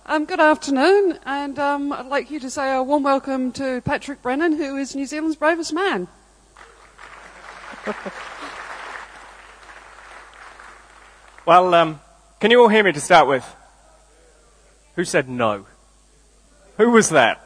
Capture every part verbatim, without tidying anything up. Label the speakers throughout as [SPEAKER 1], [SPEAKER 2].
[SPEAKER 1] Um, good afternoon, and um, I'd like you to say a warm welcome to Patrick Brennan, who is New Zealand's bravest man.
[SPEAKER 2] Well, um, can you all hear me to start with? Who said no? Who was that?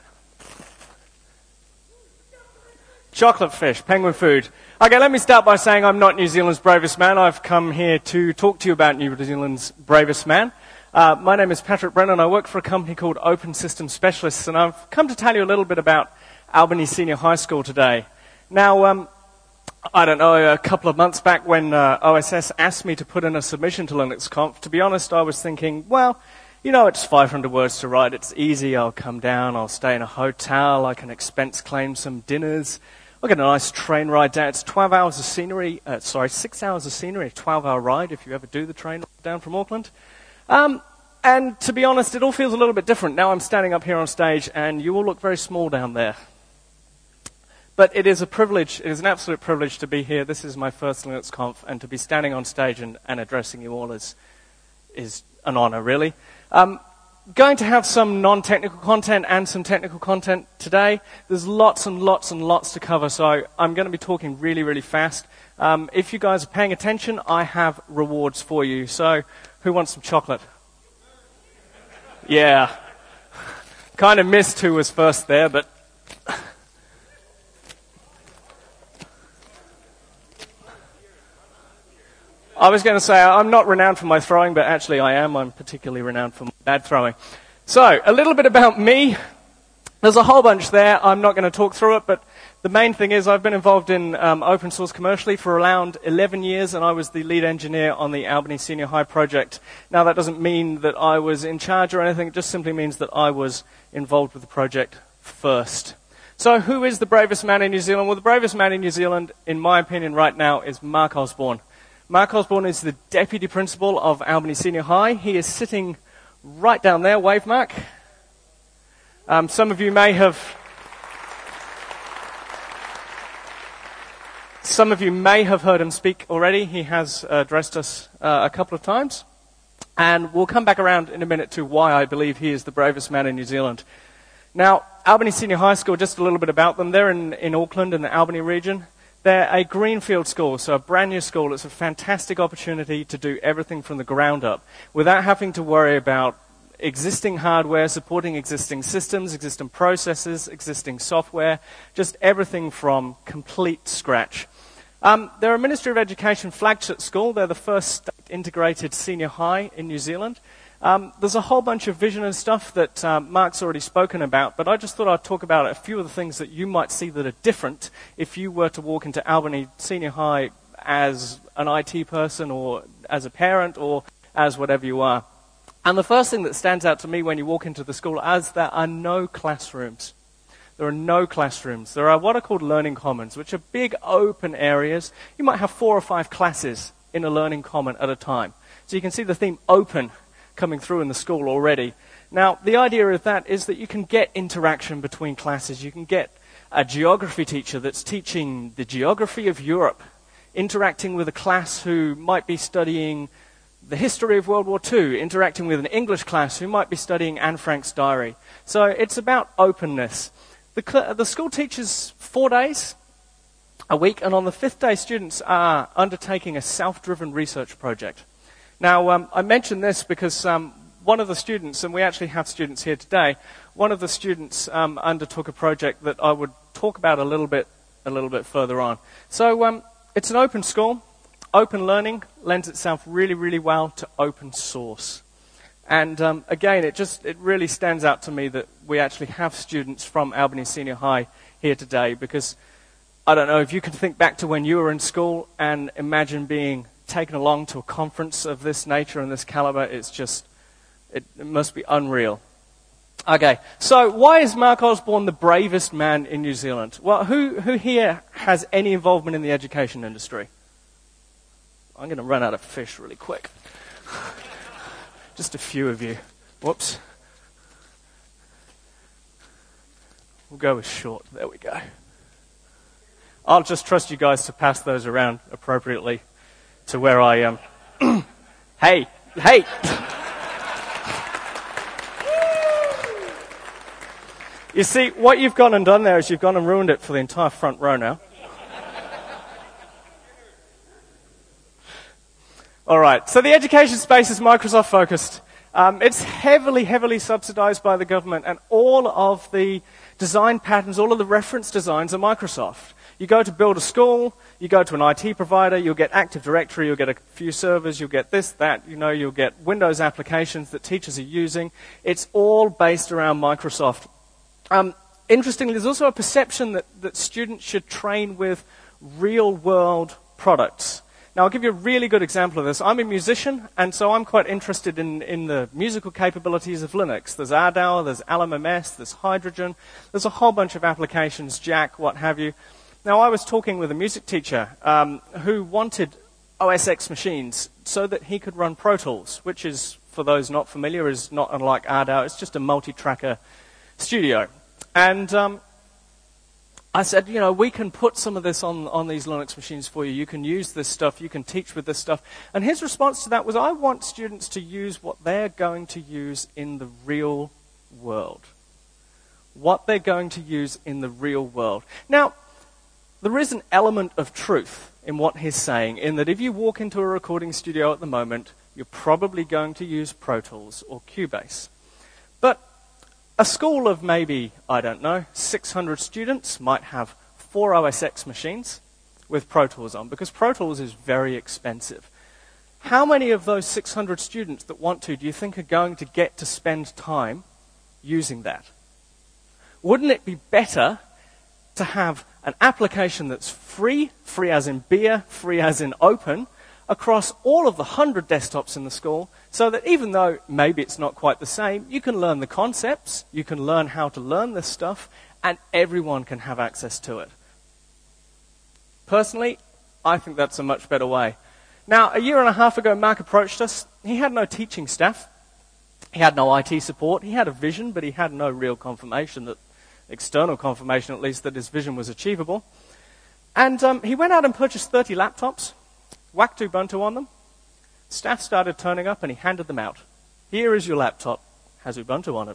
[SPEAKER 2] Chocolate fish, penguin food. Okay, let me start by saying I'm not New Zealand's bravest man. I've come here to talk to you about New Zealand's bravest man. Uh, my name is Patrick Brennan. I work for a company called Open Systems Specialists, and I've come to tell you a little bit about Albany Senior High School today. Now, um, I don't know, a couple of months back when uh, O S S asked me to put in a submission to LinuxConf, to be honest, I was thinking, well, you know, it's five hundred words to write. It's easy. I'll come down. I'll stay in a hotel. I can expense claim some dinners. I'll get a nice train ride down. It's twelve hours of scenery. Uh, sorry, six hours of scenery, a twelve-hour ride if you ever do the train ride down from Auckland. Um, and to be honest, it all feels a little bit different. Now I'm standing up here on stage, and you all look very small down there. But it is a privilege. It is an absolute privilege to be here. This is my first LinuxConf, and to be standing on stage and, and addressing you all is is an honor, really. Um, going to have some non-technical content and some technical content today. There's lots and lots and lots to cover, so I'm going to be talking really, really fast. Um, if you guys are paying attention, I have rewards for you. So, who wants some chocolate? Yeah. Kind of missed who was first there, but... I was going to say, I'm not renowned for my throwing, but actually I am. I'm particularly renowned for my bad throwing. So, a little bit about me. There's a whole bunch there. I'm not going to talk through it, but the main thing is I've been involved in um, open source commercially for around eleven years, and I was the lead engineer on the Albany Senior High project. Now, that doesn't mean that I was in charge or anything. It just simply means that I was involved with the project first. So, who is the bravest man in New Zealand? Well, the bravest man in New Zealand, in my opinion right now, is Mark Osborne. Mark Osborne is the Deputy Principal of Albany Senior High. He is sitting right down there. Wave, Mark. Um, some of you may have... Some of you may have heard him speak already. He has uh, addressed us uh, a couple of times. And we'll come back around in a minute to why I believe he is the bravest man in New Zealand. Now, Albany Senior High School, just a little bit about them. They're in, in Auckland, in the Albany region. They're a greenfield school, so a brand new school. It's a fantastic opportunity to do everything from the ground up without having to worry about existing hardware, supporting existing systems, existing processes, existing software, just everything from complete scratch. Um, they're a Ministry of Education flagship school. They're the first state-integrated senior high in New Zealand. Um, there's a whole bunch of vision and stuff that um, Mark's already spoken about, but I just thought I'd talk about a few of the things that you might see that are different if you were to walk into Albany Senior High as an I T person or as a parent or as whatever you are. And the first thing that stands out to me when you walk into the school is there are no classrooms. There are no classrooms. There are what are called learning commons, which are big open areas. You might have four or five classes in a learning common at a time. So you can see the theme open coming through in the school already. Now, the idea of that is that you can get interaction between classes. You can get a geography teacher that's teaching the geography of Europe, interacting with a class who might be studying the history of World War Two, interacting with an English class who might be studying Anne Frank's diary. So it's about openness. The, cl- the school teaches four days a week, and on the fifth day, students are undertaking a self-driven research project. Now, um, I mention this because um, one of the students, and we actually have students here today, one of the students um, undertook a project that I would talk about a little bit a little bit further on. So um, it's an open school. Open learning lends itself really, really well to open source. And um, again, it just it really stands out to me that we actually have students from Albany Senior High here today, because I don't know if you can think back to when you were in school and imagine being taken along to a conference of this nature and this caliber. It's just, it, it must be unreal. Okay, so why is Mark Osborne the bravest man in New Zealand? Well, who, who here has any involvement in the education industry? I'm going to run out of fish really quick. Just a few of you. Whoops. We'll go with short. There we go. I'll just trust you guys to pass those around appropriately to where I am. Um, hey, hey. You see, what you've gone and done there is you've gone and ruined it for the entire front row now. All right, so the education space is Microsoft focused. Um, it's heavily, heavily subsidized by the government, and all of the design patterns, all of the reference designs are Microsoft. You go to build a school, you go to an I T provider, you'll get Active Directory, you'll get a few servers, you'll get this, that, you know, you'll get Windows applications that teachers are using. It's all based around Microsoft. Um, interestingly, there's also a perception that, that students should train with real-world products. Now, I'll give you a really good example of this. I'm a musician, and so I'm quite interested in, in the musical capabilities of Linux. There's A D A W, there's L M M S, there's Hydrogen, there's a whole bunch of applications, Jack, what have you. Now, I was talking with a music teacher um, who wanted O S X machines so that he could run Pro Tools, which is, for those not familiar, is not unlike A D A W. It's just a multi-tracker studio. And um, I said, you know, we can put some of this on, on these Linux machines for you. You can use this stuff. You can teach with this stuff. And his response to that was, I want students to use what they're going to use in the real world. What they're going to use in the real world. Now, there is an element of truth in what he's saying, in that if you walk into a recording studio at the moment, you're probably going to use Pro Tools or Cubase. But a school of maybe, I don't know, six hundred students might have four O S X machines with Pro Tools on, because Pro Tools is very expensive. How many of those six hundred students that want to do you think are going to get to spend time using that? Wouldn't it be better to have an application that's free, free as in beer, free as in open, across all of the one hundred desktops in the school, so that even though maybe it's not quite the same, you can learn the concepts, you can learn how to learn this stuff, and everyone can have access to it. Personally, I think that's a much better way. Now, a year and a half ago, Mark approached us. He had no teaching staff. He had no I T support. He had a vision, but he had no real confirmation, that external confirmation at least, that his vision was achievable. And um, he went out and purchased thirty laptops, whacked Ubuntu on them. Staff started turning up and he handed them out. Here is your laptop, has Ubuntu on it.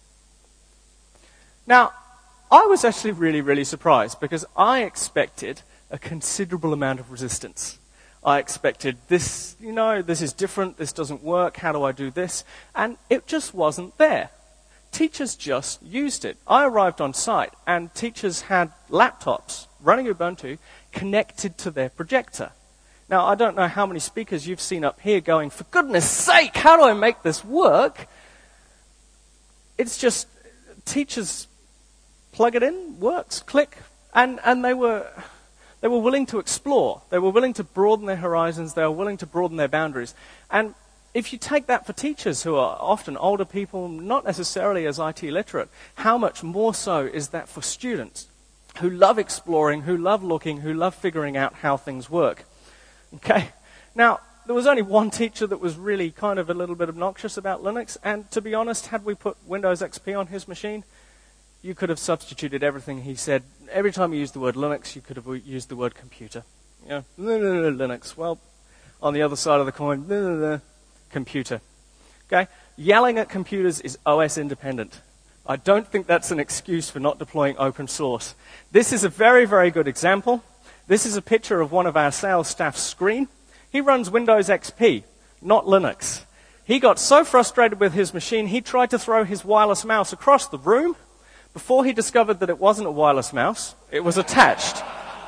[SPEAKER 2] Now, I was actually really, really surprised, because I expected a considerable amount of resistance. I expected this, you know, this is different, this doesn't work, how do I do this? And it just wasn't there. Teachers just used it. I arrived on site and teachers had laptops running Ubuntu connected to their projector. Now, I don't know how many speakers you've seen up here going, for goodness sake, how do I make this work? It's just, teachers plug it in, works, click, and, and they were they were willing to explore. They were willing to broaden their horizons. They were willing to broaden their boundaries. And if you take that for teachers who are often older people, not necessarily as I T literate, how much more so is that for students who love exploring, who love looking, who love figuring out how things work? Okay. Now, there was only one teacher that was really kind of a little bit obnoxious about Linux, and to be honest, had we put Windows X P on his machine, you could have substituted everything he said. Every time you used the word Linux, you could have used the word computer. You know, Linux. Well, on the other side of the coin, computer. Okay? Yelling at computers is O S independent. I don't think that's an excuse for not deploying open source. This is a very, very good example. This is a picture of one of our sales staff's screen. He runs Windows X P, not Linux. He got so frustrated with his machine, he tried to throw his wireless mouse across the room before he discovered that it wasn't a wireless mouse, it was attached.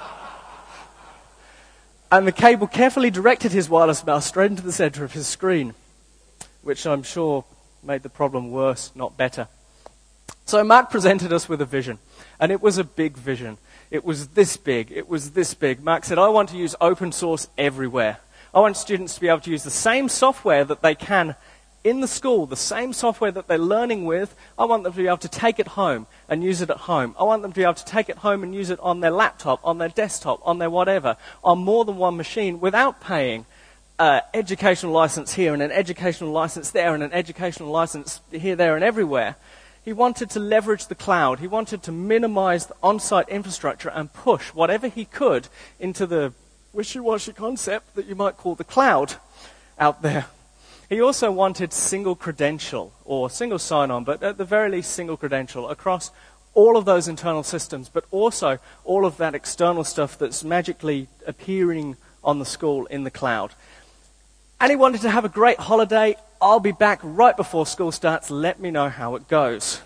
[SPEAKER 2] And the cable carefully directed his wireless mouse straight into the center of his screen, which I'm sure made the problem worse, not better. So Mark presented us with a vision, and it was a big vision. It was this big, it was this big. Mark said, I want to use open source everywhere. I want students to be able to use the same software that they can in the school, the same software that they're learning with. I want them to be able to take it home and use it at home. I want them to be able to take it home and use it on their laptop, on their desktop, on their whatever, on more than one machine without paying uh, educational license here and an educational license there and an educational license here, there and everywhere. He wanted to leverage the cloud. He wanted to minimize the on-site infrastructure and push whatever he could into the wishy-washy concept that you might call the cloud out there. He also wanted single credential, or single sign-on, but at the very least single credential, across all of those internal systems, but also all of that external stuff that's magically appearing on the school in the cloud. And he wanted to have a great holiday. I'll be back right before school starts. Let me know how it goes.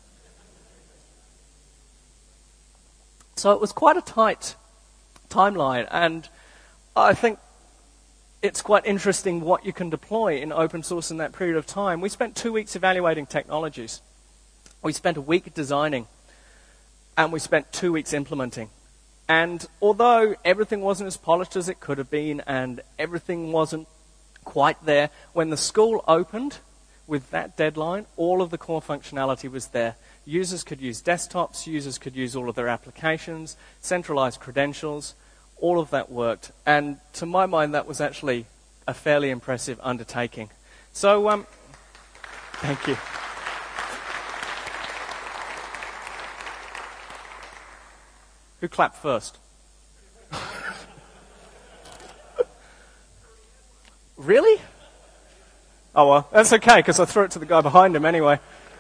[SPEAKER 2] So it was quite a tight timeline, and I think it's quite interesting what you can deploy in open source in that period of time. We spent two weeks evaluating technologies. We spent a week designing, and we spent two weeks implementing. And although everything wasn't as polished as it could have been, and everything wasn't quite there, when the school opened with that deadline, all of the core functionality was there. Users could use desktops, users could use all of their applications, centralized credentials, all of that worked. And to my mind, that was actually a fairly impressive undertaking. So, um, thank you. Who clapped first? Really? Oh, well, that's okay, because I threw it to the guy behind him anyway.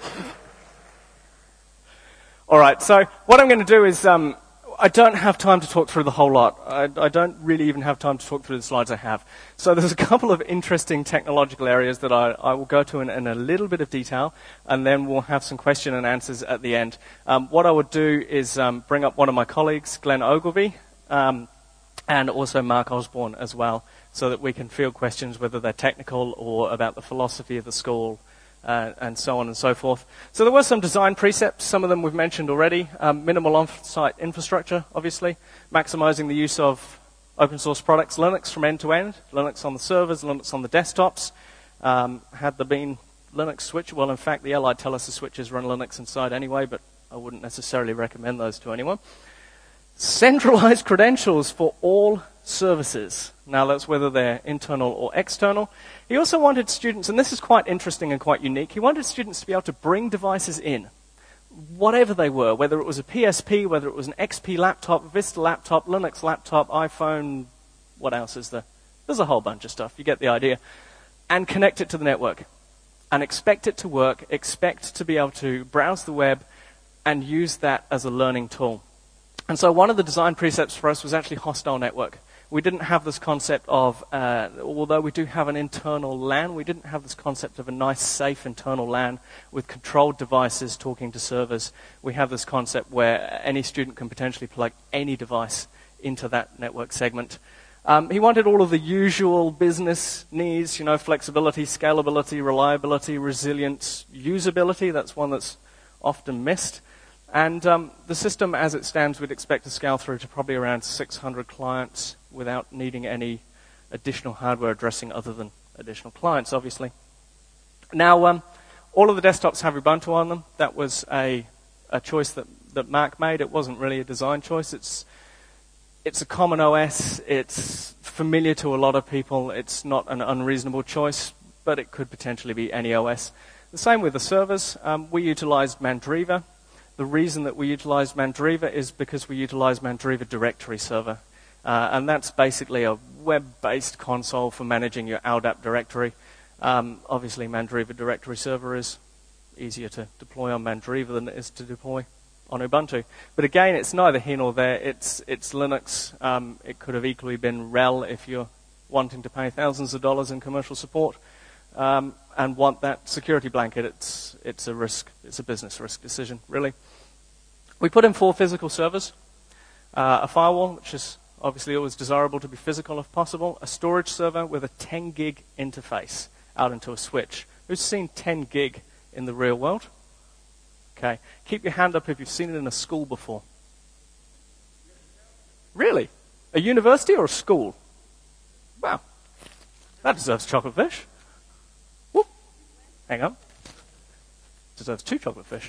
[SPEAKER 2] All right, so what I'm going to do is, um, I don't have time to talk through the whole lot. I, I don't really even have time to talk through the slides I have. So there's a couple of interesting technological areas that I, I will go to in, in a little bit of detail, and then we'll have some question and answers at the end. Um, what I would do is um, bring up one of my colleagues, Glenn Ogilvie, um, and also Mark Osborne as well, so that we can field questions, whether they're technical or about the philosophy of the school, uh, and so on and so forth. So there were some design precepts. Some of them we've mentioned already. Um, minimal on-site infrastructure, obviously. Maximizing the use of open source products, Linux from end to end. Linux on the servers, Linux on the desktops. Um, had there been Linux switch, well, in fact, the Allied tell us the switches run Linux inside anyway, but I wouldn't necessarily recommend those to anyone. Centralized credentials for all services. Now, that's whether they're internal or external. He also wanted students, and this is quite interesting and quite unique, he wanted students to be able to bring devices in, whatever they were, whether it was a P S P, whether it was an X P laptop, Vista laptop, Linux laptop, iPhone, what else is there? There's a whole bunch of stuff. You get the idea. And connect it to the network. And expect it to work, expect to be able to browse the web, and use that as a learning tool. And so one of the design precepts for us was actually hostile network. We didn't have this concept of, uh, although we do have an internal LAN, we didn't have this concept of a nice, safe internal LAN with controlled devices talking to servers. We have this concept where any student can potentially plug any device into that network segment. Um, he wanted all of the usual business needs, you know, flexibility, scalability, reliability, resilience, usability. That's one that's often missed. And um, the system, as it stands, we'd expect to scale through to probably around six hundred clients without needing any additional hardware addressing other than additional clients, obviously. Now, um, all of the desktops have Ubuntu on them. That was a, a choice that, that Mark made. It wasn't really a design choice. It's, it's a common O S. It's familiar to a lot of people. It's not an unreasonable choice, but it could potentially be any O S. The same with the servers. Um, we utilized Mandriva. The reason that we utilized Mandriva is because we utilized Mandriva Directory Server. Uh, and that's basically a web-based console for managing your L D A P directory. Um, obviously, Mandriva Directory Server is easier to deploy on Mandriva than it is to deploy on Ubuntu. But again, it's neither here nor there. It's, it's Linux. Um, it could have equally been RHEL if you're wanting to pay thousands of dollars in commercial support. Um, and want that security blanket. It's it's a risk. It's a business risk decision, really. We put in four physical servers, uh, a firewall, which is obviously always desirable to be physical if possible, a storage server with a ten gig interface out into a switch. Who's seen ten gig in the real world? Okay. Keep your hand up if you've seen it in a school before. Really? A university or a school? Wow. That deserves chocolate fish. Whoop. Hang on. Deserves two chocolate fish.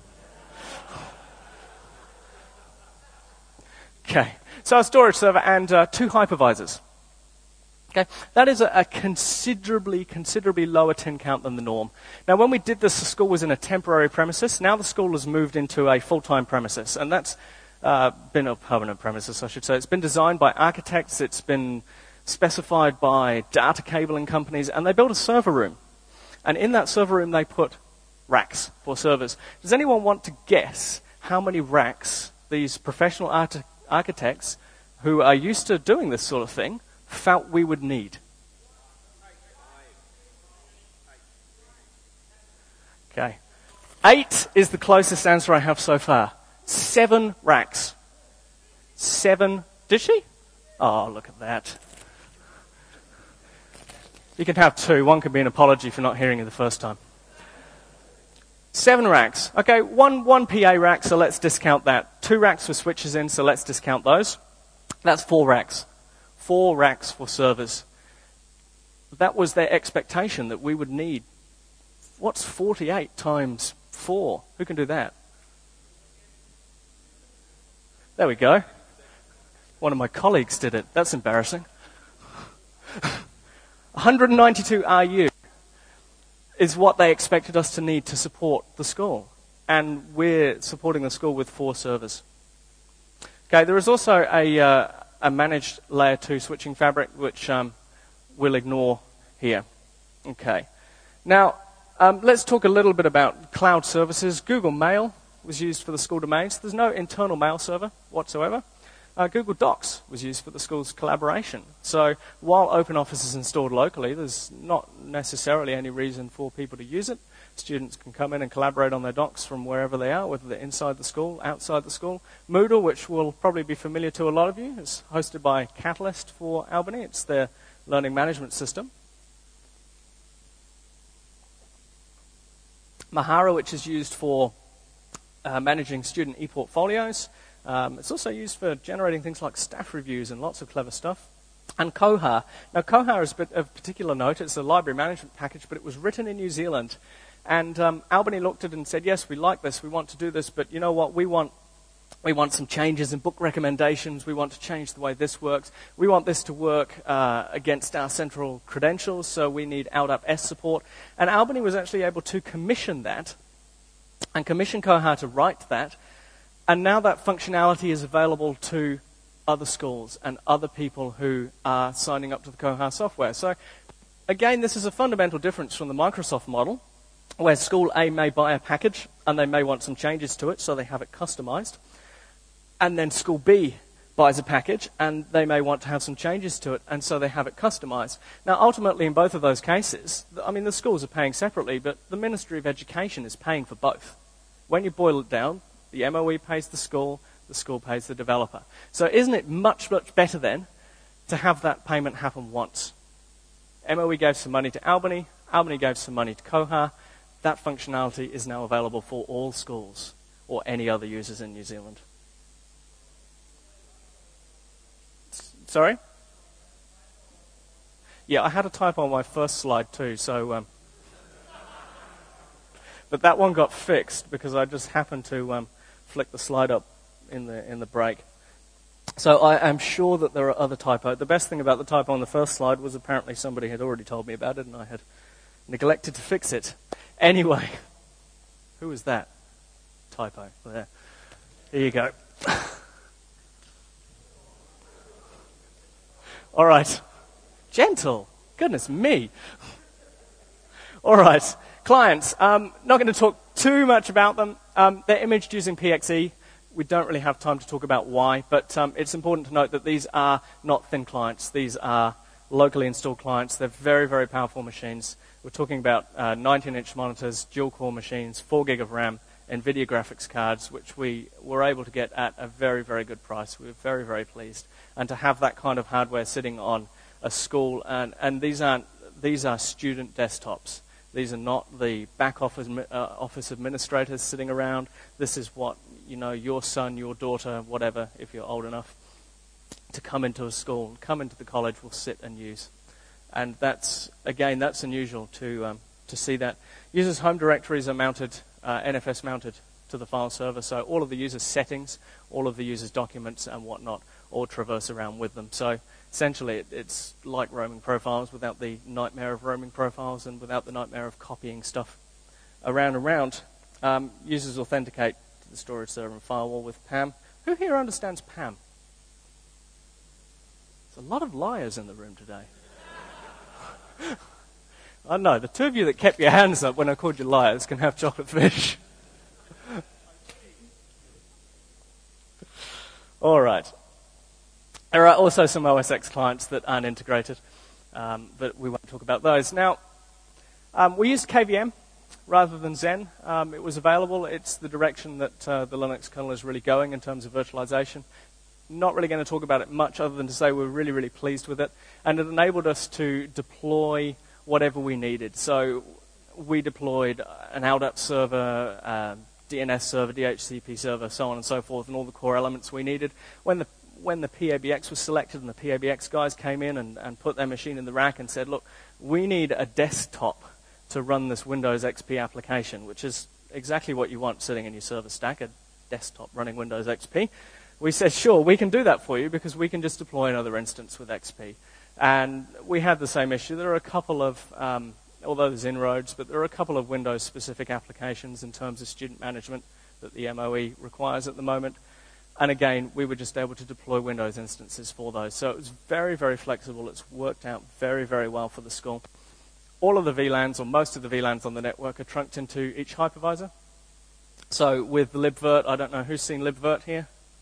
[SPEAKER 2] Okay. So a storage server and uh, two hypervisors. Okay, that is a, a considerably, considerably lower tin count than the norm. Now, when we did this, the school was in a temporary premises. Now the school has moved into a full-time premises, and that's uh, been a permanent premises, I should say. It's been designed by architects. It's been specified by data cabling companies, and they built a server room. And in that server room, they put racks for servers. Does anyone want to guess how many racks these professional arch- architects who are used to doing this sort of thing felt we would need. Okay. Eight is the closest answer I have so far. Seven racks. Seven. Did she? Oh, look at that. You can have two. One can be an apology for not hearing you the first time. Seven racks. Okay, one, one P A rack, so let's discount that. Two racks with switches in, so let's discount those. That's four racks. Four racks for servers. That was their expectation, that we would need. What's forty-eight times four? Who can do that? There we go. One of my colleagues did it. That's embarrassing. one hundred ninety-two R U is what they expected us to need to support the school. And we're supporting the school with four servers. Okay, there is also a, uh, a managed layer two switching fabric, which um, we'll ignore here. Okay. Now, um, let's talk a little bit about cloud services. Google Mail was used for the school domains. There's no internal mail server whatsoever. Uh, Google Docs was used for the school's collaboration. So while OpenOffice is installed locally, there's not necessarily any reason for people to use it. Students can come in and collaborate on their docs from wherever they are, whether they're inside the school, outside the school. Moodle, which will probably be familiar to a lot of you, is hosted by Catalyst for Albany. It's their learning management system. Mahara, which is used for uh, managing student e-portfolios. Um, it's also used for generating things like staff reviews and lots of clever stuff. And Koha. Now, Koha is a bit of particular note. It's a library management package, but it was written in New Zealand. And um, Albany looked at it and said, yes, we like this, we want to do this, but you know what, we want we want some changes in book recommendations, we want to change the way this works, we want this to work uh, against our central credentials, so we need L D A P S support. And Albany was actually able to commission that, and commission Koha to write that, and now that functionality is available to other schools and other people who are signing up to the Koha software. So, again, this is a fundamental difference from the Microsoft model, where School A may buy a package and they may want some changes to it, so they have it customized. And then School B buys a package and they may want to have some changes to it, and so they have it customized. Now, ultimately, in both of those cases, I mean, the schools are paying separately, but the Ministry of Education is paying for both. When you boil it down, the M O E pays the school, the school pays the developer. So isn't it much, much better then to have that payment happen once? M O E gave some money to Albany, Albany gave some money to Koha. That functionality is now available for all schools or any other users in New Zealand. S- Sorry? Yeah, I had a typo on my first slide too, so... Um, but that one got fixed because I just happened to um, flick the slide up in the in the break. So I am sure that there are other typos. The best thing about the typo on the first slide was apparently somebody had already told me about it and I had neglected to fix it. Anyway, who was that? Typo. There. Here you go. All right. Gentle. Goodness me. All right. Clients. Um, not going to talk too much about them. Um, they're imaged using P X E. We don't really have time to talk about why, but um, it's important to note that these are not thin clients. These are locally installed clients. They're very, very powerful machines. We're talking about uh, nineteen-inch monitors, dual-core machines, four gig of RAM, NVIDIA graphics cards, which we were able to get at a very, very good price. We were very, very pleased. And to have that kind of hardware sitting on a school, and, and these aren't these are student desktops. These are not the back office uh, office administrators sitting around. This is what, you know, your son, your daughter, whatever, if you're old enough, to come into a school, come into the college, will sit and use. And that's, again, that's unusual to um, to see that. Users' home directories are mounted, uh, N F S mounted to the file server, so all of the users' settings, all of the users' documents and whatnot, all traverse around with them. So essentially it, it's like roaming profiles without the nightmare of roaming profiles and without the nightmare of copying stuff around and around. Um, users authenticate to the storage server and firewall with P A M. Who here understands P A M? There's a lot of liars in the room today. I know, the two of you that kept your hands up when I called you liars can have chocolate fish. All right. There are also some O S X clients that aren't integrated, um, but we won't talk about those. Now, um, we used K V M rather than Zen. Um, it was available. It's the direction that uh, the Linux kernel is really going in terms of virtualization. Not really going to talk about it much other than to say we're really, really pleased with it. And it enabled us to deploy whatever we needed. So we deployed an L D A P server, uh, D N S server, D H C P server, so on and so forth, and all the core elements we needed. When the when the P A B X was selected and the P A B X guys came in and, and put their machine in the rack and said, look, we need a desktop to run this Windows X P application, which is exactly what you want sitting in your server stack, a desktop running Windows X P. We said, sure, we can do that for you because we can just deploy another instance with X P. And we had the same issue. There are a couple of, um, although there's inroads, but there are a couple of Windows-specific applications in terms of student management that the M O E requires at the moment. And again, we were just able to deploy Windows instances for those. So it was very, very flexible. It's worked out very, very well for the school. All of the V LANs, or most of the V LANs on the network, are trunked into each hypervisor. So with libvirt, I don't know who's seen libvirt here?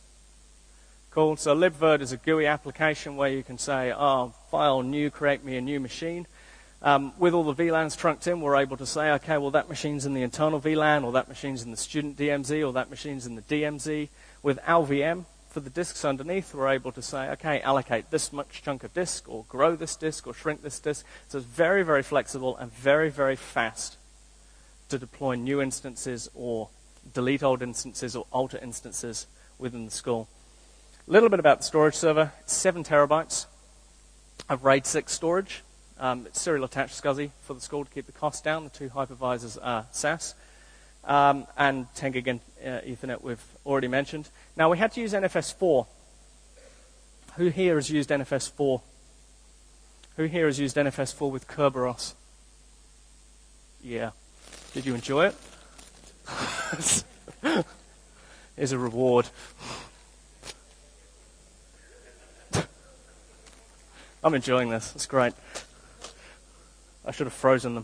[SPEAKER 2] Cool. So libvirt is a G U I application where you can say, oh, file new, create me a new machine. Um, with all the V LANs trunked in, we're able to say, okay, well, that machine's in the internal V LAN, or that machine's in the student D M Z, or that machine's in the D M Z. With L V M, for the disks underneath, we're able to say, okay, allocate this much chunk of disk, or grow this disk, or shrink this disk. So it's very, very flexible and very, very fast to deploy new instances or delete old instances or alter instances within the school. A little bit about the storage server. It's seven terabytes of RAID six storage. Um, it's serial attached SCSI for the school to keep the cost down. The two hypervisors are S A S. Um, and ten gig uh, Ethernet we've already mentioned. Now, we had to use N F S four. Who here has used N F S four? Who here has used N F S four with Kerberos? Yeah. Did you enjoy it? Here's a reward. I'm enjoying this. It's great. I should have frozen them.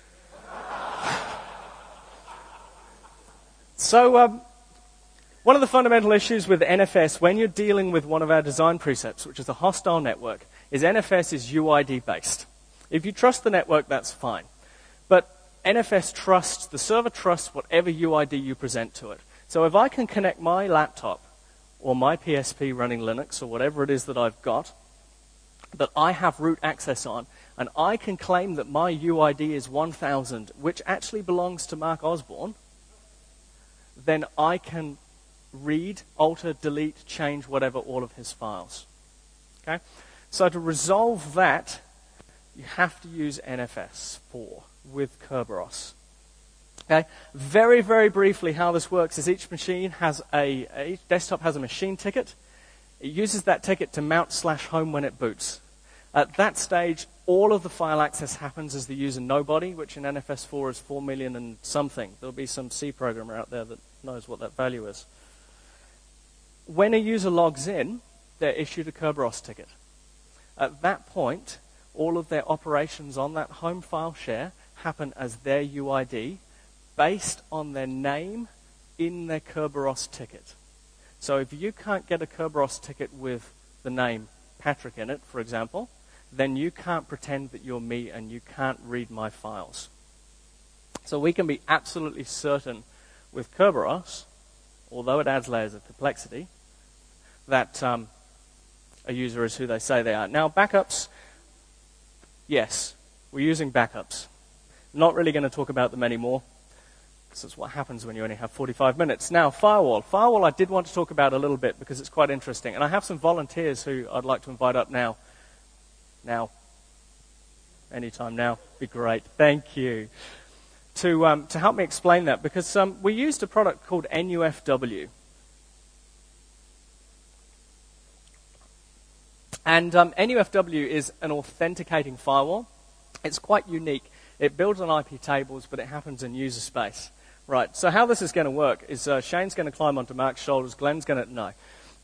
[SPEAKER 2] So, um, one of the fundamental issues with N F S, when you're dealing with one of our design precepts, which is a hostile network, is N F S is U I D based. If you trust the network, that's fine. But N F S trusts, the server trusts whatever U I D you present to it. So if I can connect my laptop or my P S P running Linux or whatever it is that I've got, that I have root access on, and I can claim that my U I D is one thousand, which actually belongs to Mark Osborne, then I can read, alter, delete, change, whatever, all of his files. Okay? So to resolve that, you have to use N F S four with Kerberos. Okay? Very, very briefly, how this works is each machine has a, each desktop has a machine ticket. It uses that ticket to mount slash home when it boots. At that stage, all of the file access happens as the user nobody, which in N F S four is four million and something. There'll be some C programmer out there that knows what that value is. When a user logs in, they're issued a Kerberos ticket. At that point, all of their operations on that home file share happen as their U I D based on their name in their Kerberos ticket. So if you can't get a Kerberos ticket with the name Patrick in it, for example, then you can't pretend that you're me and you can't read my files. So we can be absolutely certain with Kerberos, although it adds layers of complexity, that um, a user is who they say they are. Now, backups, yes, we're using backups. Not really going to talk about them anymore, because that's what happens when you only have forty-five minutes. Now, firewall. Firewall I did want to talk about a little bit because it's quite interesting. And I have some volunteers who I'd like to invite up now. Now. Anytime now. Be great. Thank you. To, um, to help me explain that, because um, we used a product called N U F W. And um, N U F W is an authenticating firewall. It's quite unique. It builds on I P tables, but it happens in user space. Right, so how this is going to work is uh, Shane's going to climb onto Mark's shoulders, Glenn's going to... No.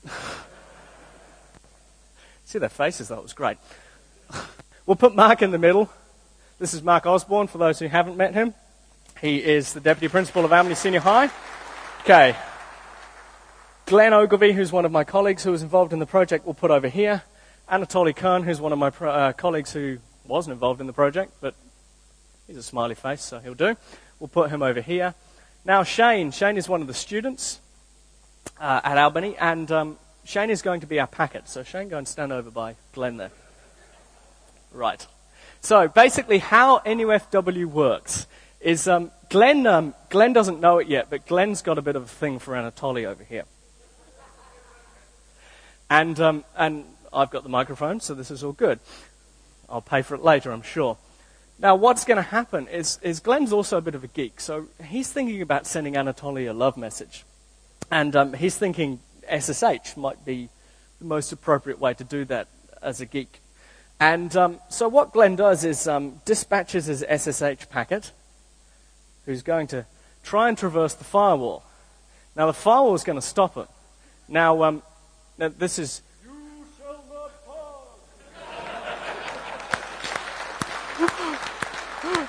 [SPEAKER 2] See their faces, though, it was great. We'll put Mark in the middle. This is Mark Osborne, for those who haven't met him. He is the Deputy Principal of Albany Senior High. Okay. Glenn Ogilvie, who's one of my colleagues who was involved in the project, we'll put over here. Anatoly Kern, who's one of my pro- uh, colleagues who wasn't involved in the project, but he's a smiley face, so he'll do. We'll put him over here. Now Shane. Shane is one of the students uh, at Albany, and um, Shane is going to be our packet. So Shane, go and stand over by Glenn there. Right. So basically how N U F W works is um, Glenn, um, Glenn doesn't know it yet, but Glenn's got a bit of a thing for Anatoly over here. And um, and I've got the microphone, so this is all good. I'll pay for it later, I'm sure. Now, what's going to happen is, is Glenn's also a bit of a geek, so he's thinking about sending Anatoly a love message. And um, he's thinking S S H might be the most appropriate way to do that as a geek. And um, so what Glenn does is um, dispatches his S S H packet, who's going to try and traverse the firewall. Now, the firewall is going to stop it. Now, um, now this is... You shall not pass.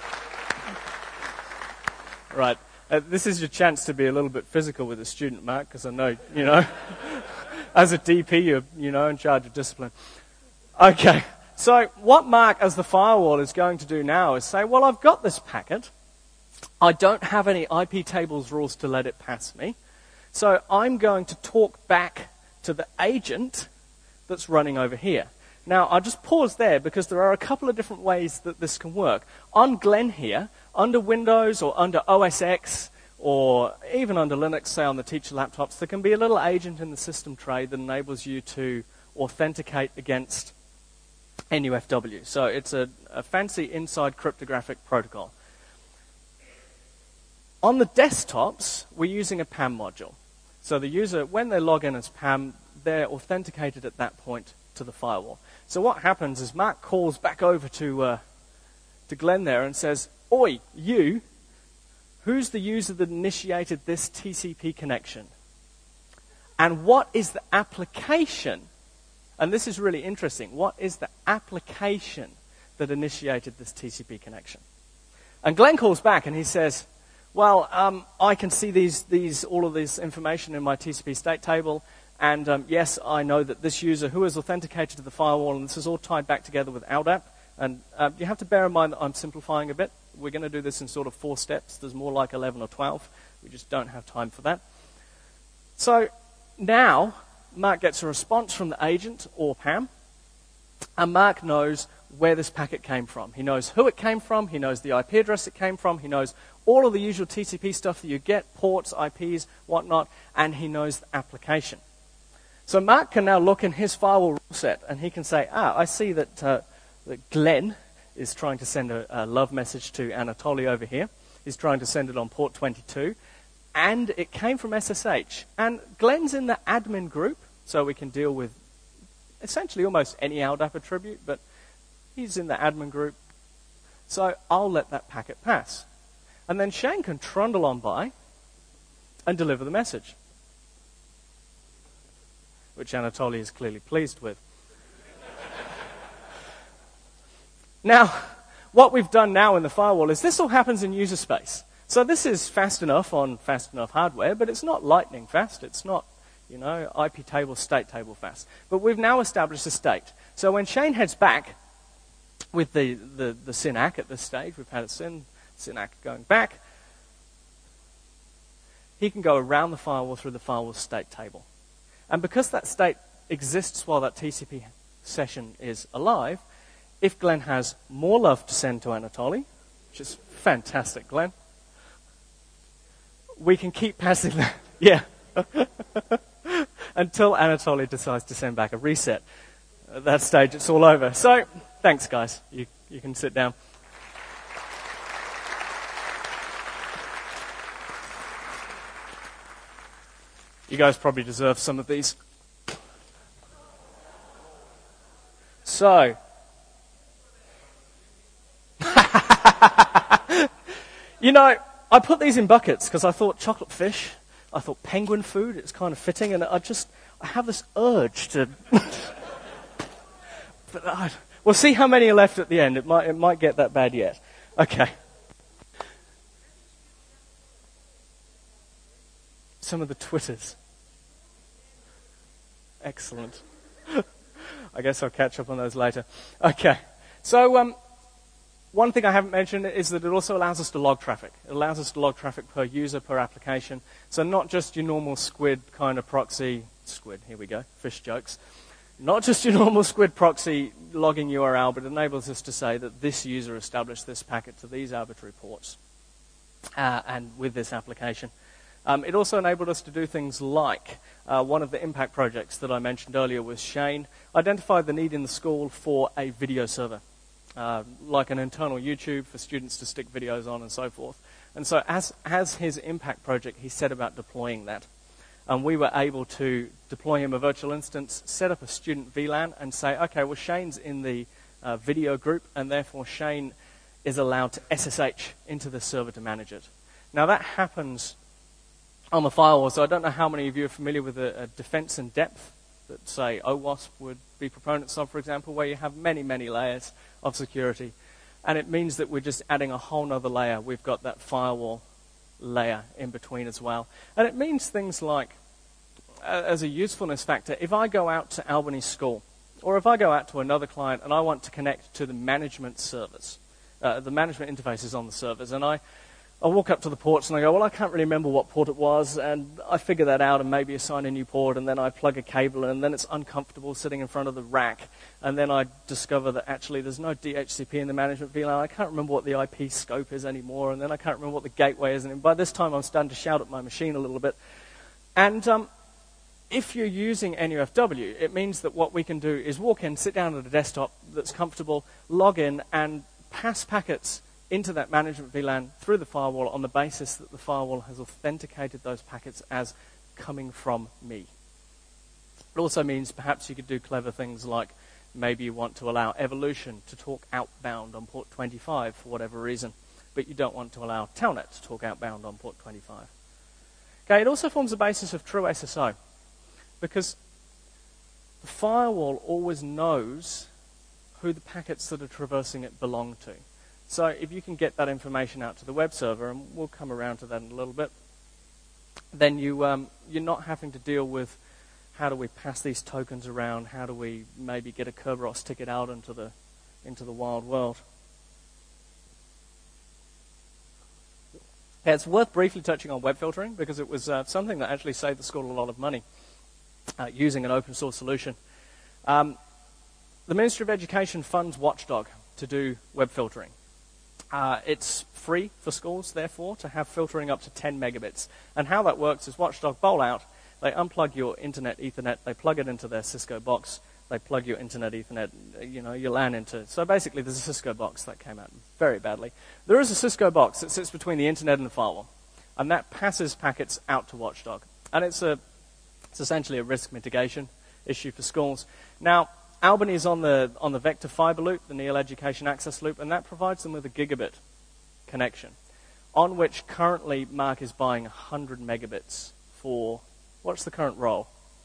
[SPEAKER 2] Right. Uh, this is your chance to be a little bit physical with a student, Mark, because I know, you know, as a D P, you're, you know, in charge of discipline. Okay. So what Mark, as the firewall, is going to do now is say, well, I've got this packet. I don't have any I P tables rules to let it pass me. So I'm going to talk back to the agent that's running over here. Now, I'll just pause there because there are a couple of different ways that this can work. On Glenn here, under Windows or under O S X or even under Linux, say on the teacher laptops, there can be a little agent in the system tray that enables you to authenticate against N U F W. So it's a, a fancy inside cryptographic protocol. On the desktops, we're using a P A M module. So the user, when they log in as P A M, they're authenticated at that point to the firewall. So what happens is Mark calls back over to uh, to Glenn there and says, "Oi, you, who's the user that initiated this T C P connection? And what is the application?" And this is really interesting. What is the application that initiated this T C P connection? And Glenn calls back and he says, well, um, I can see these, these, all of this information in my T C P state table, and um, yes, I know that this user who is authenticated to the firewall, and this is all tied back together with L D A P, and uh, you have to bear in mind that I'm simplifying a bit. We're going to do this in sort of four steps. There's more like eleven or twelve. We just don't have time for that. So now, Mark gets a response from the agent or P A M, and Mark knows where this packet came from. He knows who it came from, he knows the I P address it came from, he knows all of the usual T C P stuff that you get, ports, I Ps, whatnot, and he knows the application. So Mark can now look in his firewall rule set, and he can say, ah, I see that, uh, that Glenn is trying to send a, a love message to Anatoly over here. He's trying to send it on port twenty-two. And it came from S S H. And Glenn's in the admin group, so we can deal with essentially almost any L D A P attribute, but he's in the admin group. So I'll let that packet pass. And then Shane can trundle on by and deliver the message, which Anatoly is clearly pleased with. Now, what we've done now in the firewall is this all happens in user space. So this is fast enough on fast enough hardware, but it's not lightning fast. It's not, you know, I P table, state table fast. But we've now established a state. So when Shane heads back with the, the, the S Y N A C at this stage, we've had a S Y N, S Y N A C going back, he can go around the firewall through the firewall state table. And because that state exists while that T C P session is alive, if Glenn has more love to send to Anatoly, which is fantastic, Glenn, we can keep passing that, yeah, until Anatoly decides to send back a reset. At that stage, it's all over. So, thanks, guys. You, you can sit down. You guys probably deserve some of these. So, you know, I put these in buckets because I thought chocolate fish, I thought penguin food, it's kind of fitting, and I just, I have this urge to, but I, we'll see how many are left at the end. It might, it might get that bad yet. Okay. Some of the Twitters. Excellent. I guess I'll catch up on those later. Okay. So um, one thing I haven't mentioned is that it also allows us to log traffic. It allows us to log traffic per user, per application. So not just your normal Squid kind of proxy. Squid, here we go, fish jokes. Not just your normal Squid proxy logging U R L, but it enables us to say that this user established this packet to these arbitrary ports uh, and with this application. Um, it also enabled us to do things like uh, one of the impact projects that I mentioned earlier was Shane identified the need in the school for a video server, uh, like an internal YouTube for students to stick videos on and so forth. And so as, as his impact project, he set about deploying that. And we were able to deploy him a virtual instance, set up a student V LAN, and say, okay, well, Shane's in the uh, video group, and therefore Shane is allowed to S S H into the server to manage it. Now, that happens on the firewall, so I don't know how many of you are familiar with a, a defense in depth that, say, OWASP would be proponents of, for example, where you have many, many layers of security. And it means that we're just adding a whole other layer. We've got that firewall layer in between as well. And it means things like, uh, as a usefulness factor, if I go out to Albany School, or if I go out to another client and I want to connect to the management servers, uh, the management interfaces on the servers, and I, I walk up to the ports and I go, well, I can't really remember what port it was, and I figure that out and maybe assign a new port, and then I plug a cable in, and then it's uncomfortable sitting in front of the rack, and then I discover that actually there's no D H C P in the management V LAN. I can't remember what the I P scope is anymore, and then I can't remember what the gateway is, and by this time I'm starting to shout at my machine a little bit. And um, if you're using N U F W, it means that what we can do is walk in, sit down at a desktop that's comfortable, log in, and pass packets into that management V LAN through the firewall on the basis that the firewall has authenticated those packets as coming from me. It also means perhaps you could do clever things like maybe you want to allow Evolution to talk outbound on port twenty-five for whatever reason, but you don't want to allow Telnet to talk outbound on port twenty-five. Okay, it also forms the basis of true S S O, because the firewall always knows who the packets that are traversing it belong to. So if you can get that information out to the web server, and we'll come around to that in a little bit, then you, um, you're not having to deal with how do we pass these tokens around, how do we maybe get a Kerberos ticket out into the, into the wild world. Yeah, it's worth briefly touching on web filtering, because it was uh, something that actually saved the school a lot of money uh, using an open source solution. Um, the Ministry of Education funds Watchdog to do web filtering. Uh, it's free for schools, therefore, to have filtering up to ten megabits. And how that works is Watchdog bowl out, they unplug your Internet Ethernet, they plug it into their Cisco box, they plug your Internet Ethernet, you know, your LAN into. So basically, there's a Cisco box that came out very badly. There is a Cisco box that sits between the Internet and the firewall, and that passes packets out to Watchdog. And it's a, it's essentially a risk mitigation issue for schools. Now, Albany is on the, on the Vector Fiber Loop, the Neil Education Access Loop, and that provides them with a gigabit connection, on which currently Mark is buying one hundred megabits for, what's the current roll?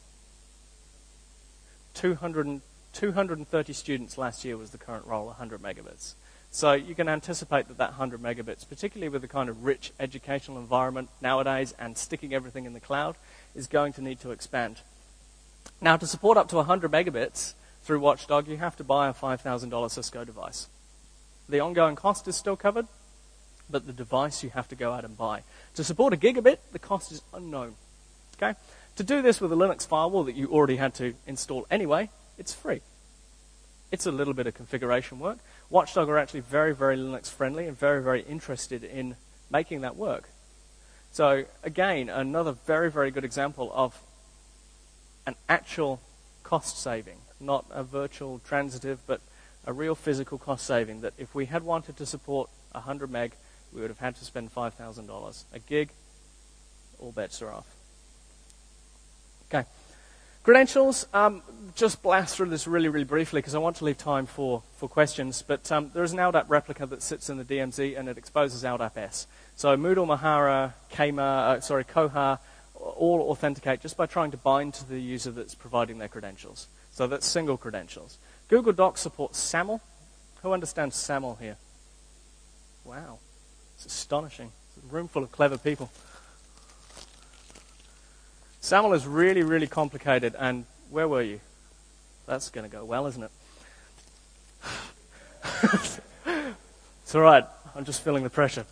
[SPEAKER 2] two hundred, two hundred thirty students last year was the current roll, one hundred megabits. So you can anticipate that that one hundred megabits, particularly with the kind of rich educational environment nowadays and sticking everything in the cloud, is going to need to expand. Now, to support up to one hundred megabits, through Watchdog, you have to buy a five thousand dollars Cisco device. The ongoing cost is still covered, but the device you have to go out and buy. To support a gigabit, the cost is unknown. Okay? To do this with a Linux firewall that you already had to install anyway, it's free. It's a little bit of configuration work. Watchdog are actually very, very Linux friendly and very, very interested in making that work. So again, another very, very good example of an actual cost saving. Not a virtual transitive, but a real physical cost saving, that if we had wanted to support one hundred meg, we would have had to spend five thousand dollars. A gig, all bets are off. Okay. Credentials, um, just blast through this really, really briefly, because I want to leave time for, for questions, but um, there is an L D A P replica that sits in the D M Z, and it exposes L D A P S. So Moodle, Mahara, Kmart, uh, sorry, Koha, all authenticate just by trying to bind to the user that's providing their credentials. So that's single credentials. Google Docs supports SAML. Who understands SAML here? Wow. It's astonishing. It's a room full of clever people. SAML is really, really complicated, and where were you? That's going to go well, isn't it? It's all right. I'm just feeling the pressure.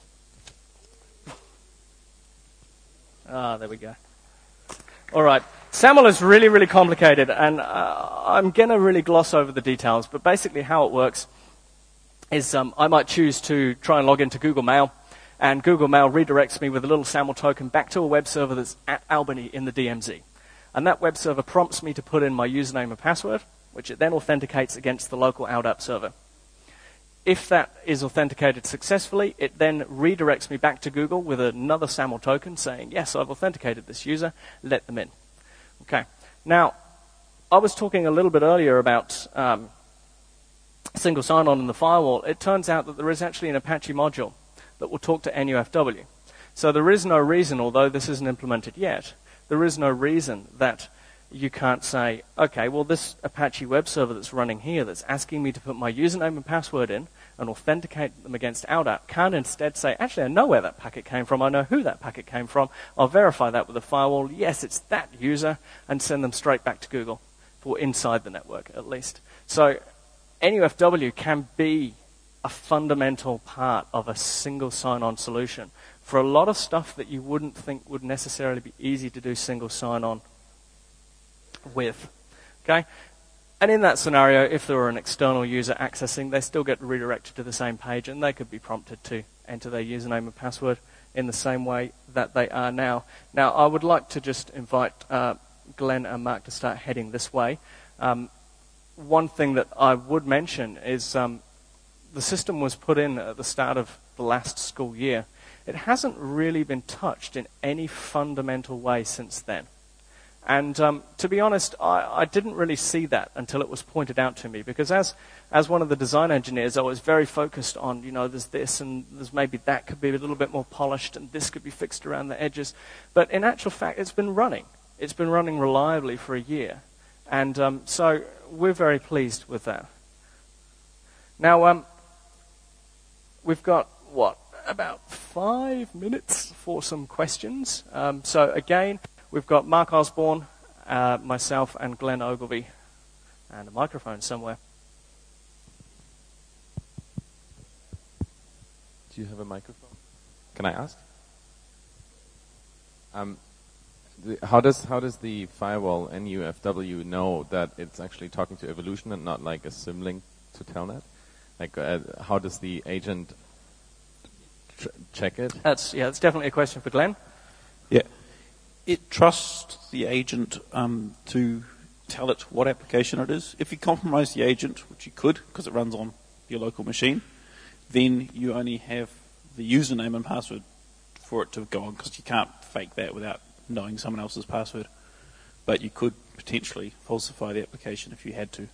[SPEAKER 2] Ah, there we go. All right. SAML is really, really complicated, and uh, I'm going to really gloss over the details, but basically how it works is um, I might choose to try and log into Google Mail, and Google Mail redirects me with a little SAML token back to a web server that's at Albany in the D M Z. And that web server prompts me to put in my username and password, which it then authenticates against the local LDAP server. If that is authenticated successfully, it then redirects me back to Google with another SAML token saying, yes, I've authenticated this user, let them in. Okay. Now, I was talking a little bit earlier about um, single sign-on in the firewall. It turns out that there is actually an Apache module that will talk to N U F W. So there is no reason, although this isn't implemented yet, there is no reason that you can't say, okay, well, this Apache web server that's running here that's asking me to put my username and password in and authenticate them against LDAP can't instead say, actually, I know where that packet came from. I know who that packet came from. I'll verify that with a firewall. Yes, it's that user, and send them straight back to Google for inside the network, at least. So N U F W can be a fundamental part of a single sign-on solution for a lot of stuff that you wouldn't think would necessarily be easy to do single sign-on with. Okay? And in that scenario, if there were an external user accessing, they still get redirected to the same page, and they could be prompted to enter their username and password in the same way that they are now. Now, I would like to just invite uh, Glenn and Mark to start heading this way. Um, one thing that I would mention is um, the system was put in at the start of the last school year. It hasn't really been touched in any fundamental way since then. And um, to be honest, I, I didn't really see that until it was pointed out to me, because as as one of the design engineers, I was very focused on, you know, there's this and there's maybe that could be a little bit more polished and this could be fixed around the edges. But in actual fact, it's been running. It's been running reliably for a year. And um, so we're very pleased with that. Now, um, we've got, what, about five minutes for some questions. Um, so again, we've got Mark Osborne, uh, myself, and Glenn Ogilvie, and a microphone somewhere.
[SPEAKER 3] Do you have a microphone? Can I ask? Um, the, how does how does the firewall N U F W know that it's actually talking to Evolution and not like a symlink to Telnet? Like, uh, how does the agent tr- check it?
[SPEAKER 2] That's yeah, that's definitely a question for Glenn.
[SPEAKER 4] Yeah. It trusts the agent um, to tell it what application it is. If you compromise the agent, which you could because it runs on your local machine, then you only have the username and password for it to go on, because you can't fake that without knowing someone else's password. But you could potentially falsify the application if you had to.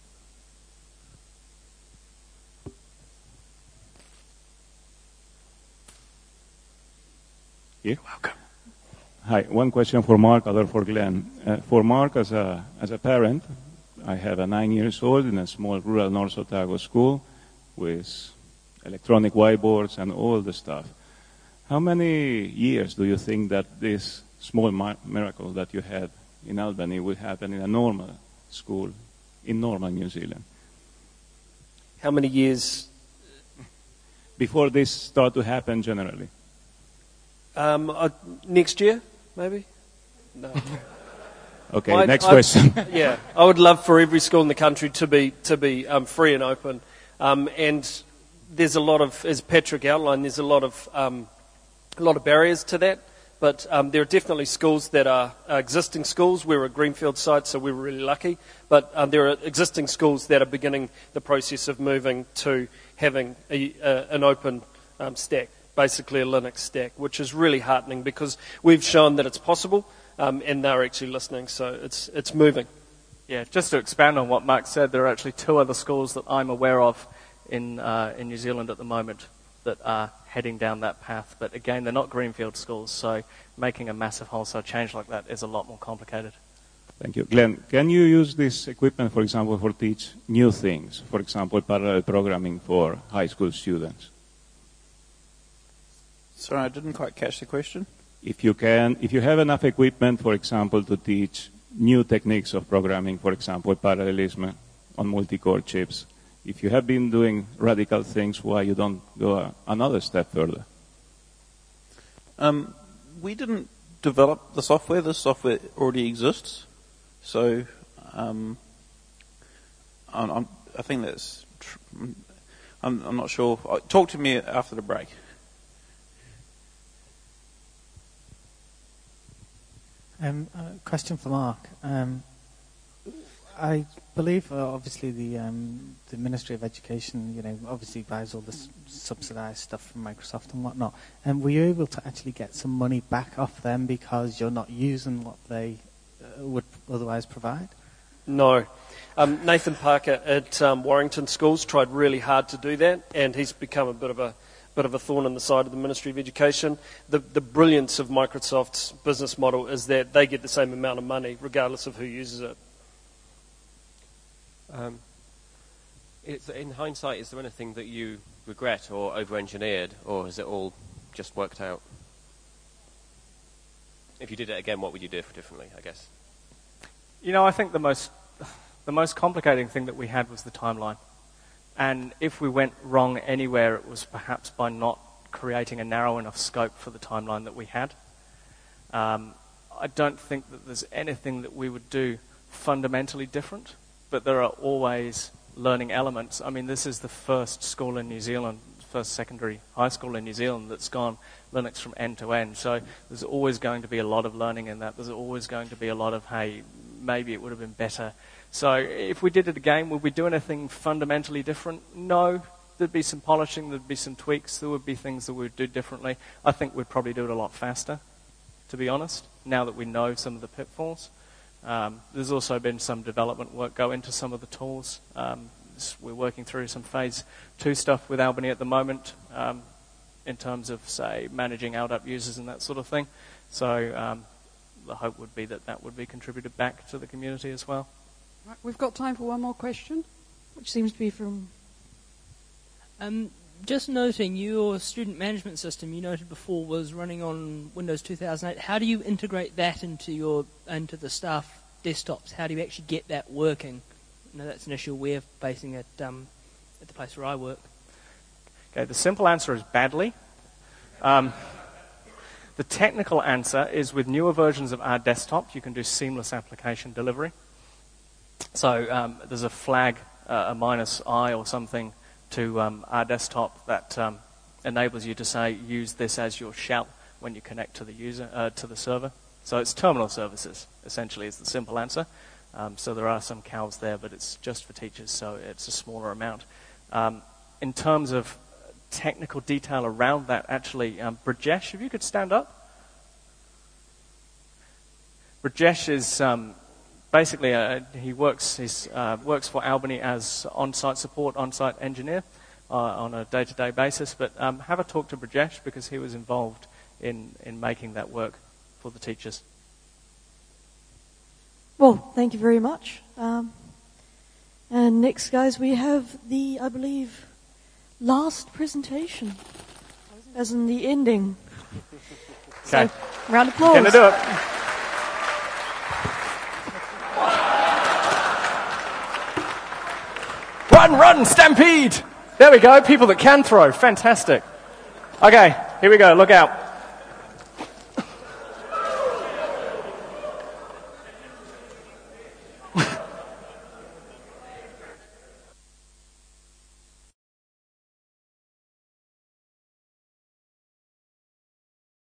[SPEAKER 5] You're welcome. Hi, one question for Mark, other for Glenn. Uh, for Mark, as a as a parent, I have a nine years old in a small rural North Otago school with electronic whiteboards and all the stuff. How many years do you think that this small mi- miracle that you had in Albany will happen in a normal school in normal New Zealand?
[SPEAKER 6] How many years?
[SPEAKER 5] Before this start to happen generally?
[SPEAKER 6] Um, uh, next year, maybe? No.
[SPEAKER 5] Okay,
[SPEAKER 6] I'd,
[SPEAKER 5] next
[SPEAKER 6] I'd,
[SPEAKER 5] question.
[SPEAKER 6] Yeah, I would love for every school in the country to be to be um, free and open. Um, and there's a lot of, as Patrick outlined, there's a lot of um, a lot of barriers to that. But um, there are definitely schools that are uh, existing schools. We're a greenfield site, so we're really lucky. But um, there are existing schools that are beginning the process of moving to having a, uh, an open um, stack, basically a Linux stack, which is really heartening because we've shown that it's possible, um, and they're actually listening, so it's it's moving.
[SPEAKER 2] Yeah, just to expand on what Mark said, there are actually two other schools that I'm aware of in uh, in New Zealand at the moment that are heading down that path. But again, they're not greenfield schools, so making a massive wholesale change like that is a lot more complicated.
[SPEAKER 5] Thank you. Glenn, can you use this equipment, for example, for teach new things? For example, parallel programming for high school students?
[SPEAKER 4] Sorry, I didn't quite catch the question.
[SPEAKER 5] If you can, if you have enough equipment, for example, to teach new techniques of programming, for example, parallelism on multi-core chips. If you have been doing radical things, why you don't go a, another step further?
[SPEAKER 4] Um, we didn't develop the software. The software already exists. So um, I'm, I'm, I think that's... Tr- I'm, I'm not sure. Talk to me after the break.
[SPEAKER 7] Um, uh, question for Mark. Um, I believe, uh, obviously, the um, the Ministry of Education, you know, obviously buys all this subsidised stuff from Microsoft and whatnot. And were you able to actually get some money back off them because you're not using what they uh, would otherwise provide?
[SPEAKER 6] No. Um, Nathan Parker at um, Warrington Schools tried really hard to do that, and he's become a bit of a bit of a thorn in the side of the Ministry of Education. The, the brilliance of Microsoft's business model is that they get the same amount of money regardless of who uses it.
[SPEAKER 8] Um, it's, in hindsight, is there anything that you regret or over-engineered, or has it all just worked out? If you did it again, what would you do differently, I guess?
[SPEAKER 2] You know, I think the most the most complicating thing that we had was the timeline. And if we went wrong anywhere, it was perhaps by not creating a narrow enough scope for the timeline that we had. Um, I don't think that there's anything that we would do fundamentally different, but there are always learning elements. I mean, this is the first school in New Zealand, first secondary high school in New Zealand that's gone Linux from end to end. So there's always going to be a lot of learning in that. There's always going to be a lot of, hey, maybe it would have been better. So if we did it again, would we do anything fundamentally different? No. There'd be some polishing, there'd be some tweaks, there would be things that we'd do differently. I think we'd probably do it a lot faster, to be honest, now that we know some of the pitfalls. Um, there's also been some development work go into some of the tools. Um, we're working through some phase two stuff with Albany at the moment um, in terms of, say, managing L D A P users and that sort of thing. So um, the hope would be that that would be contributed back to the community as well.
[SPEAKER 1] Right, we've got time for one more question.
[SPEAKER 9] Which seems to be from...
[SPEAKER 10] Um, just noting, your student management system you noted before was running on Windows two thousand eight. How do you integrate that into your into the staff desktops? How do you actually get that working? I know that's an issue we're facing at um, at the place where I work.
[SPEAKER 2] Okay, the simple answer is badly. Um, the technical answer is with newer versions of our desktop, you can do seamless application delivery. So um, there's a flag, uh, a minus I or something, to um, our desktop that um, enables you to say, use this as your shell when you connect to the user uh, to the server. So it's terminal services, essentially, is the simple answer. Um, so there are some cows there, but it's just for teachers, so it's a smaller amount. Um, in terms of technical detail around that, actually, um, Brajesh, if you could stand up. Brajesh is... Um, Basically, uh, he works he's, uh, works for Albany as on-site support, on-site engineer uh, on a day-to-day basis. But um, have a talk to Brajesh because he was involved in, in making that work for the teachers.
[SPEAKER 9] Well, thank you very much. Um, and next, guys, we have the, I believe, last presentation, as in the ending.
[SPEAKER 2] Okay.
[SPEAKER 9] So, round of applause.
[SPEAKER 2] Gonna do it. Run, run, stampede! There we go, people that can throw. Fantastic. Okay, here we go, look out.